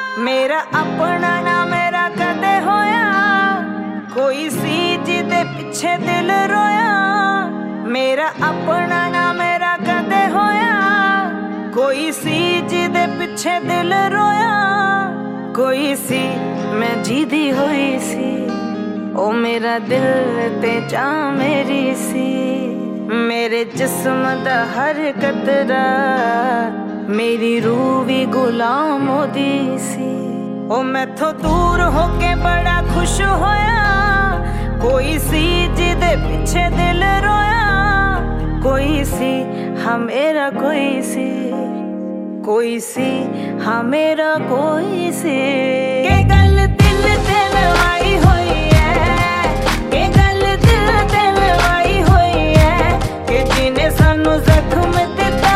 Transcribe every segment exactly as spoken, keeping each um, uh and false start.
मेरा अपना ना मेरा कदे होया, कोई सी जिदे पिछे दिल रोया। मेरा अपना ना मेरा कदे होया, कोई सी जिदे पिछे दिल रोया। कोई सी मैं जीदी होई सी, ओ मेरा दिल ते चा मेरी सी। मेरे जिस्म दा हर कतरा मेरी रूह भी गुलाम होदी सी। ओ मैथों दूर होके बड़ा खुश होया, कोई सी जिदे पिछे दिल रोया। कोई सी हाँ मेरा कोई सी, कोई सी हाँ मेरा कोई सी। के गल दिल ते लवाई होई है, के गल दिल ते लवाई होई है। के जिने सानू जख्म दिता,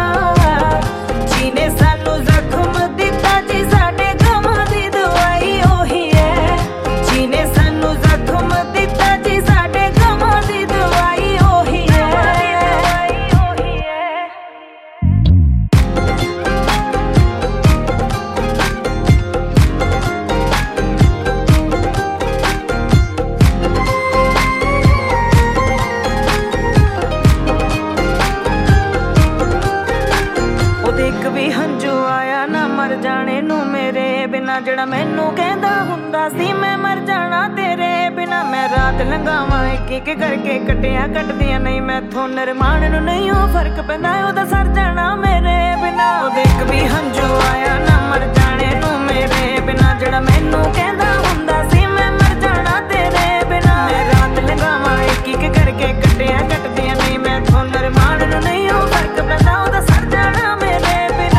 जिने सानू जख्म दिता जी साडे गमां दी दवाई ओही है। जिने सानू जख्म दिता जी साडे गमां दी दवाई ओही है। भी हंजू आया ना मर जाने नू मेरे बिना, जड़ा मैनू कहंदा हुंदा सी मैं मर जाना तेरे बिना। मैं रात लंघावां एक एक करके कटिया कटदियां नहीं मैथों निरमान नू नहीं हो फर्क पैंदा ओदा सर जाना मेरे बिना। ओ देख भी हंजू आया ना मर जाने नू मेरे बिना, जड़ा मैनू कहंदा हुंदा सी मैं मर जाना तेरे बिना। मैं रात लंघावां एक एक करके कटिया कटदियां नहीं मैथों निरमान नू नहीं हो फर्क पैंदा ओदा सर जाना मेरे।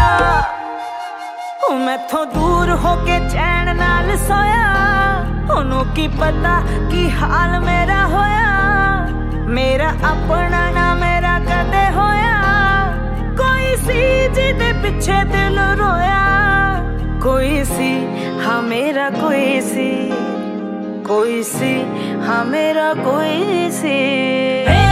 मैथों दूर होके चैन नाल सोया, ओनू की पता की हाल मेरा होया। मेरा अपना ना मेरा कदे होया, कोई सी जिदे पिछे दिल रोया। कोई सी हाँ मेरा कोई सी, कोई सी हाँ मेरा कोई सी।